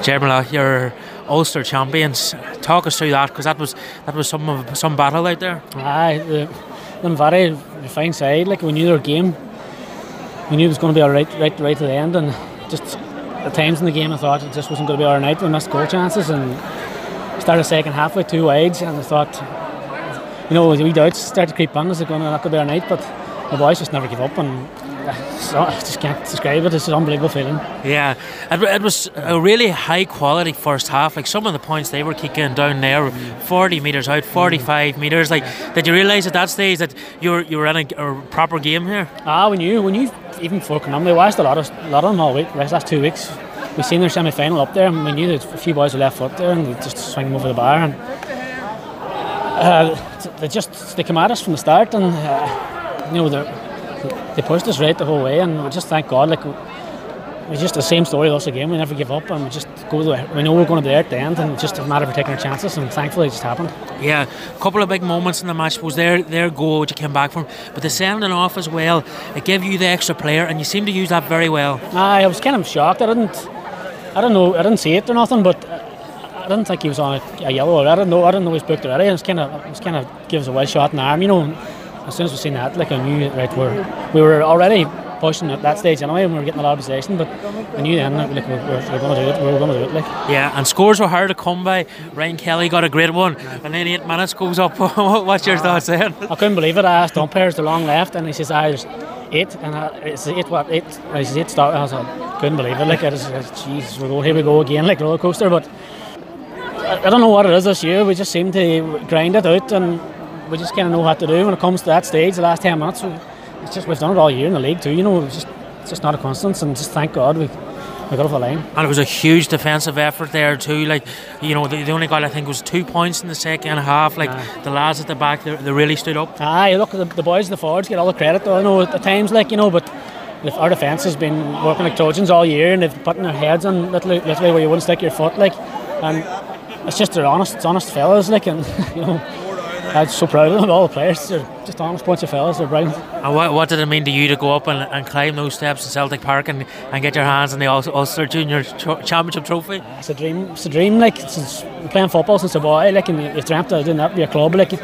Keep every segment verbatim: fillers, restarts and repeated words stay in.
Jermala, you're Ulster champions. Talk us through that, because that was that was some of, some battle out there. Aye, the, them very fine side. Like, we knew their game. We knew it was going to be all right, right, right to the end, and just at times in the game I thought it just wasn't going to be all right. We missed goal chances and started second half with two wides, and I thought, you know, we doubts started to creep on. Is it going to not go be our night? But the boys just never give up, and so I just can't describe it. It's an unbelievable feeling. Yeah, it, it was a really high quality first half. Like, some of the points they were kicking down there, forty metres out, forty-five metres. Like, did you realise at that stage that you were you were in a, a proper game here? Ah, we knew. We knew even before coming on. We watched a lot of a lot of them all week. The last two weeks, we seen their semi-final up there, and we knew that a few boys were left foot there, and we just swing them over the bar. And uh, they just they came at us from the start, and uh, you know they they pushed us right the whole way, and we just thank God. Like, it's just the same story with us again. We never give up, and we just go the, we know we're going to be there at the end, and it's just a matter of taking our chances, and thankfully it just happened. Yeah, a couple of big moments in the match was their their goal which you came back from, but the sending off as well, it gave you the extra player, and you seemed to use that very well. Aye, I was kind of shocked. I didn't I don't know I didn't see it or nothing, but I didn't think he was on a, a yellow. I didn't know I didn't know he was booked already. It was kind of it was kind of give us a well shot in the arm, you know. As soon as we seen that, like, I knew, right, we're, we were already pushing at that stage anyway, and we were getting a lot of possession, but I knew then, like, we we're, we're going to do it, we were going to do it, like. Yeah, and scores were hard to come by. Ryan Kelly got a great one, and then eight minutes goes up. What's your thoughts then? I couldn't believe it. I asked umpires the long left, and he says, ah, there's eight, and I, it's eight, what, eight, he says eight start. I was like, couldn't believe it, like, I just, jeez, we go, here we go again, like roller coaster, but I, I don't know what it is this year. We just seem to grind it out, and we just kind of know what to do when it comes to that stage. The last ten minutes, we, it's just we've done it all year in the league too. You know, it's just it's just not a constant, and just thank God we we got off the line. And it was a huge defensive effort there too. Like, you know, they, they only got, I think it was two points in the second half. Like, aye, the lads at the back, they, they really stood up. Aye, look, the, the boys, the forwards get all the credit though. I know at times, like, you know, but our defence has been working like Trojans all year, and they've put their heads on literally, literally where you wouldn't stick your foot, like, and it's just they're honest, it's honest fellas, like, and you know. I'm so proud of them, all the players. They're just honest bunch of fellas, they're brilliant. And what, what did it mean to you to go up and, and climb those steps in Celtic Park and, and get your hands on the Ulster Junior Championship trophy? It's a dream, it's a dream, like, since playing football since a boy, like, and you've dreamt of doing that to be a club, like,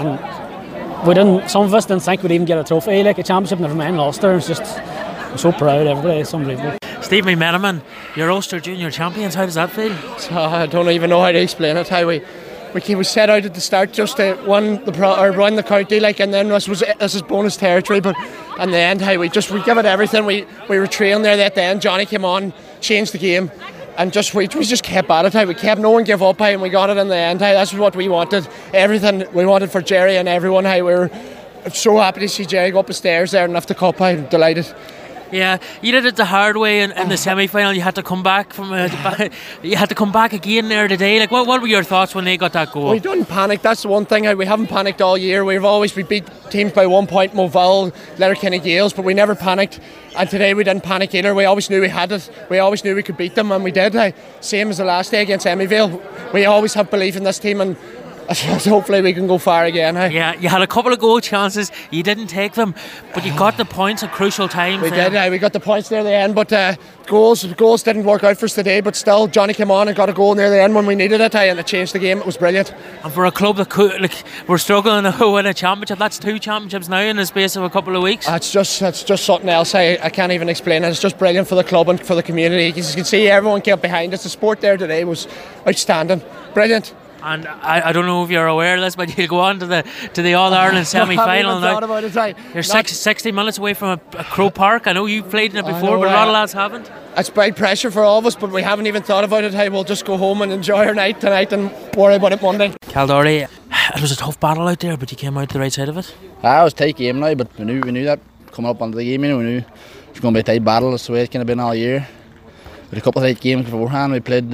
and we didn't, some of us didn't think we'd even get a trophy, like a championship, never mind Ulster. It's just, I'm so proud of everybody, it's unbelievable. Steve McMenamin, you're Ulster Junior Champions, how does that feel? So, I don't even know how to explain it, how we We we set out at the start just to win the pro, or run the county, like, and then this was this is bonus territory. But in the end, how we just we give it everything. We we were trailing there at the end. Johnny came on, changed the game, and just we, we just kept at it. How we kept no one give up. How and we got it in the end. How that's what we wanted. Everything we wanted for Jerry and everyone. How we were so happy to see Jerry go up the stairs there and lift the cup. I'm delighted. Yeah, you did it the hard way in, in the semi-final. You had to come back from a, you had to come back again there today. Like, what, what were your thoughts when they got that goal? We didn't panic. That's the one thing. We haven't panicked all year. We've always we beat teams by one point, Moville, Letterkenny Gales, but we never panicked. And today we didn't panic either. We always knew we had it. We always knew we could beat them, and we did. Like, same as the last day against Emmyvale. We always have belief in this team, and hopefully we can go far again. Hey? Yeah, you had a couple of goal chances, you didn't take them, but you got the points at crucial times. We there. did, uh, we got the points near the end, but uh, goals goals didn't work out for us today, but still Johnny came on and got a goal near the end when we needed it, hey, and it changed the game. It was brilliant. And for a club that could, like, we're struggling to win a championship, that's two championships now in the space of a couple of weeks. Uh, it's just it's just something else. I, I can't even explain it. It's just brilliant for the club and for the community. As you can see, everyone came behind us. The support there today was outstanding. Brilliant. And I, I don't know if you're aware of this, but you'll go on to the to the All Ireland semi-final now. About it, right. You're six, sixty minutes away from a, a Croke Park. I know you've played in it before, know, but a lot of lads haven't. It's big pressure for all of us, but we haven't even thought about it. Hey, we'll just go home and enjoy our night tonight and worry about it Monday. Kildare, it was a tough battle out there, but you came out the right side of it. Ah, it was a tight game now, but we knew we knew that coming up onto the game. You know, we knew it was going to be a tight battle. That's the way it's kind of been all year. We had a couple of tight games beforehand. We played,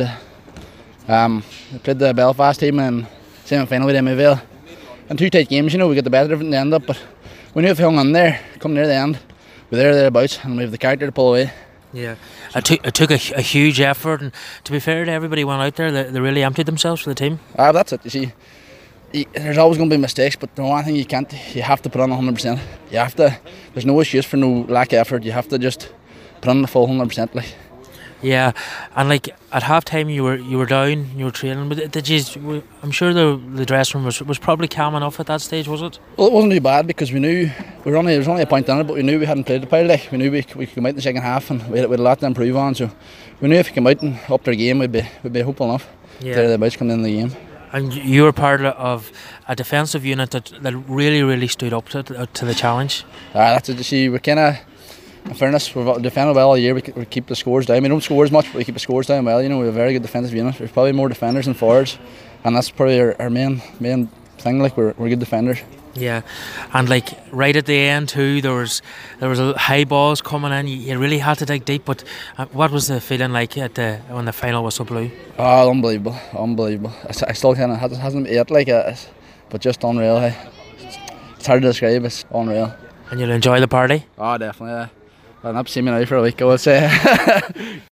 um, we played the Belfast team and semi-final with Emmyvale, and two tight games. You know, we got the better of it in the end up, but we knew if we hung on there, come near the end, we're there thereabouts, and we have the character to pull away. Yeah, it took it took a, a huge effort, and to be fair to everybody who went out there, they, they really emptied themselves for the team. Ah, that's it. You see, you, there's always going to be mistakes, but the one thing you can't, you have to put on one hundred percent. You have to. There's no excuse for no lack of effort. You have to just put on the full one hundred percent. Like. Yeah, and like at half time you were you were down, you were training, but did you? I'm sure the the dressing room was was probably calm enough at that stage, was it? Well, it wasn't too bad because we knew we were only there was only a point in it, but we knew we hadn't played the pile. Like we knew we we could come out in the second half and we had, we had a lot to improve on. So we knew if we came out and upped our game, we'd be we'd be hopeful enough. Yeah. There the boys coming in the game. And you were part of a defensive unit that, that really really stood up to to the challenge. Ah, that's it. See, we kind of. In fairness, we've defended well all year. We, we keep the scores down. We don't score as much, but we keep the scores down well. You know, we have a very good defensive unit. We've probably more defenders than forwards, and that's probably our, our main main thing. Like we're we're good defenders. Yeah, and like right at the end too, there was there was a high balls coming in. You, you really had to dig deep. But uh, what was the feeling like at the when the final whistle blew? Oh, unbelievable, unbelievable. I, I still kind of hasn't hasn't yet like it, but just unreal. Hey. It's hard to describe. It's unreal. And you'll enjoy the party. Oh, definitely. Yeah. I've not seen me now for a week, I would say.